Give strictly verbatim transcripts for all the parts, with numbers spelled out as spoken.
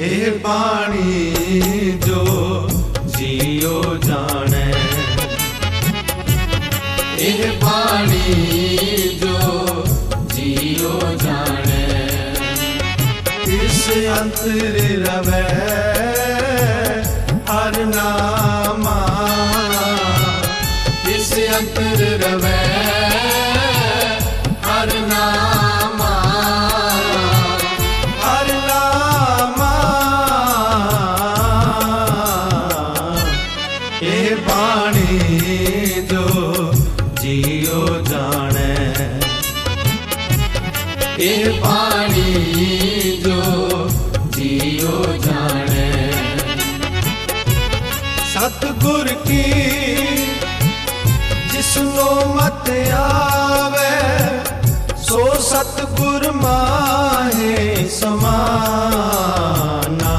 ए पानी जो जियो जाने, ए पानी जो जियो जाने, इस अंतर रवे हर नामा, इस अंतर रवे हर नामा, हर नामा। ए पानी जो जियो जाने, ए पानी जो जियो जाने, सतगुर की जिसनो मत आवे, सो सतगुर माहे समाना।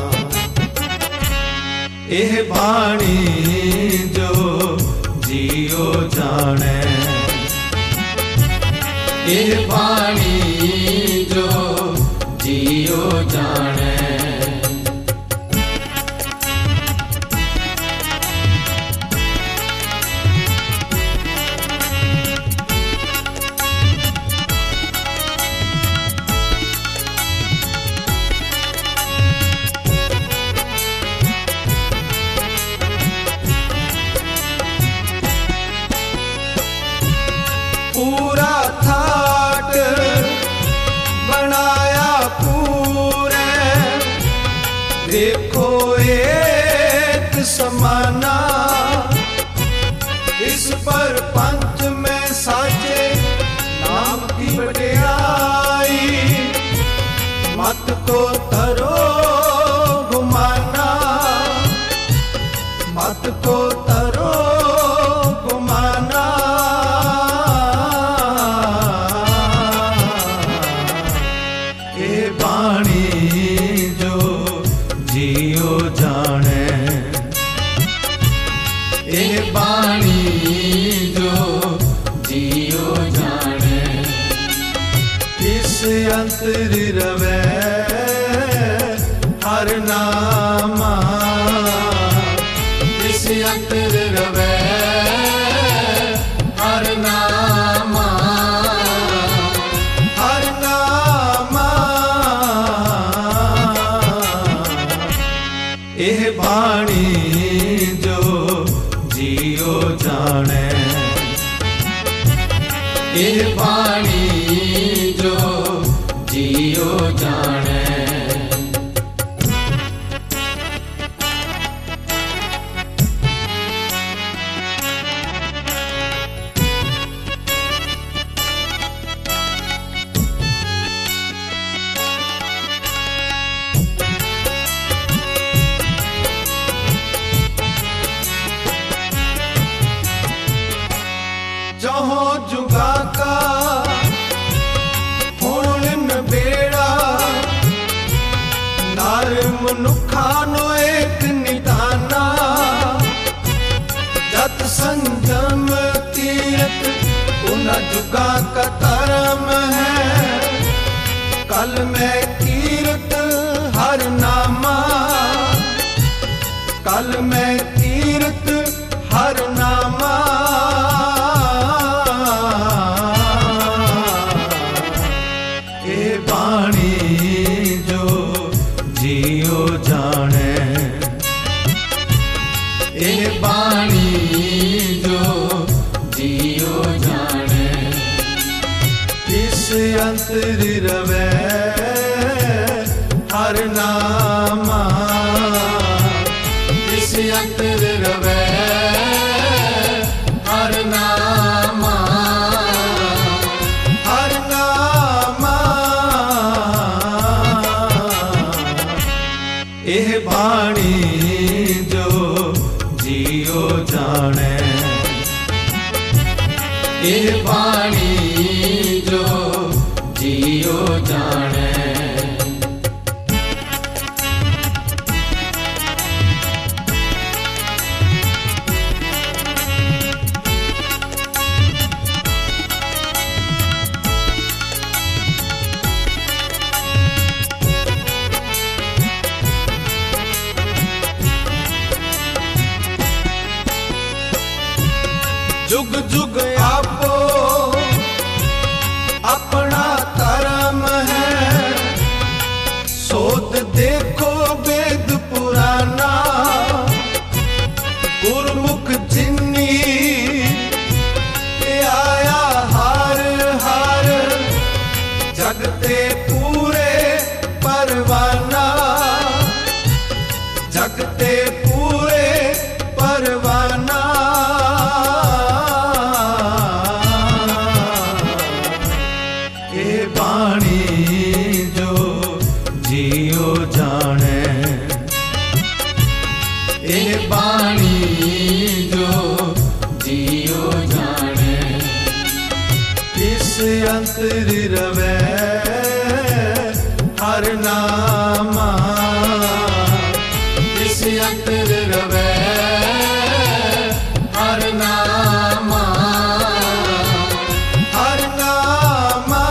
एह बाणी जो जियो जाने, एह बाणी जो जियो जाने। पूरा थाट बनाया पूरे, देखो एक समाना, इस पर पंच में साजे नाम की बड़ाई, मत को तरो घुमाना, मत को तरो घुमाना। ए बाणी जो जियो जाने, ए बाणी जो जियो जाने, इस अंतर रवे हर नामा, इस अंतर रवे हर नामा, हर नामा। एह बाणी जो जियो जाने, एह बाणी जो जियो जाने। जहो जुगा का हुण नबेड़ा, नार मनुखा नो एक निदाना, जत संजम तीरथ उन जुगा का धर्म है, कल में कीरत हर नामा, कल में कीरत हर नामा। ए बाणी जो जियो जाने, ए बाणी जो जियो जाने, इस अंतर रवे हर नामा, इस अंतर रवे हर नामा, हर नामा। एह बाणी जो जियो जाने, एह बाणी जो जियो जाने। जुग आपो अपना धर्म है। सोत देखो वेद पुराना गुरमुख जिन्नी आया हार हार जगते पूरे परवाना जगते पूरे परवाना। ए बाणी जो जियो जाने ए बाणी जो जियो जाने इस अंतर रवे हर नामा इस अंतर रवे हर नामा हर नामा।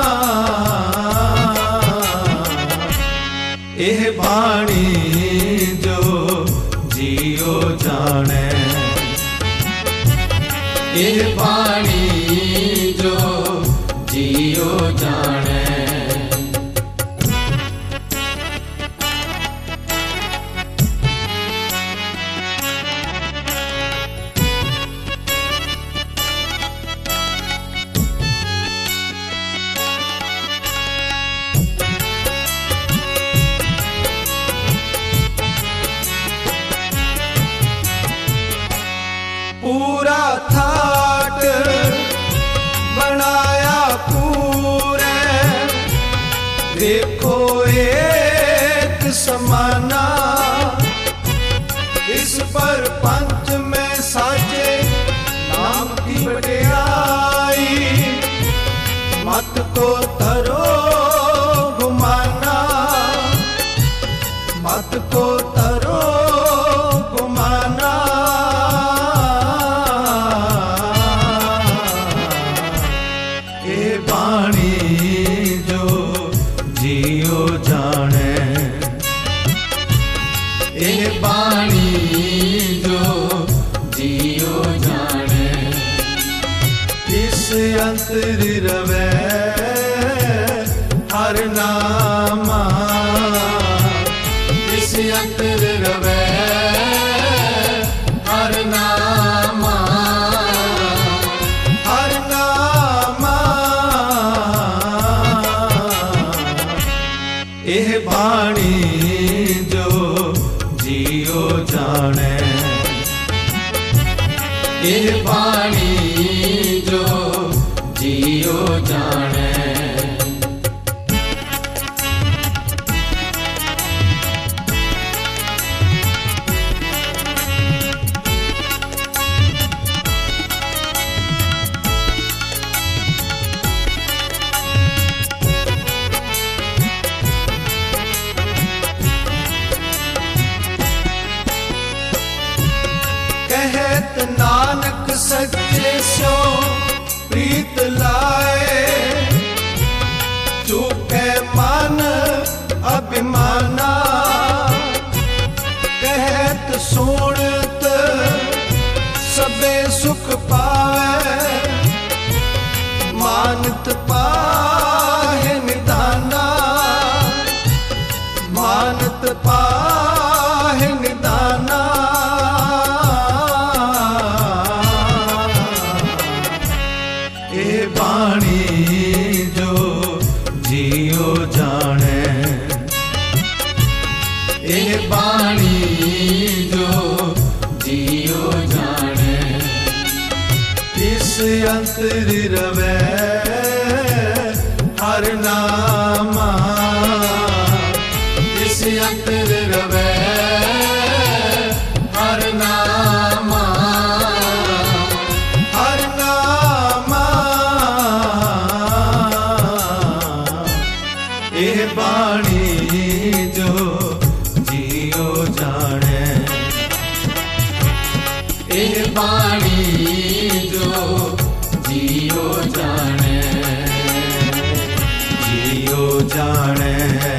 एह बाणी जो जियो जाने एह बाणी जो जियो जाने। पूरा थाट बनाया पूरे देखो एक समाना। इस पर पंच में साजे नाम की बड़ाई मत को धरो घुमाना मत को धरो घुमाना। ए बाणी जो जियो जाने ए बाणी जो जियो जाने इस अंतर रवे हर नामा इस अंतर रवे हर नामा हर नामा। एह बाणी जो जियो जाने एह बाणी जो जियो जाने। कहत नानक सच्चे सो प्रीत लाए चूके मन अभिमाना। कहत सुनत सबे सुख पावे मानत पाहे निदाना मानत पाहे निदाना। ए बाणी जो जियो जाने ए बाणी जो जियो जाने इस अंतर रवे हर नामा इस अंतर रवे हर नामा हर नामा। ए बाणी जो जियो जाने ए बाणी जो जियो जाने जियो जाने।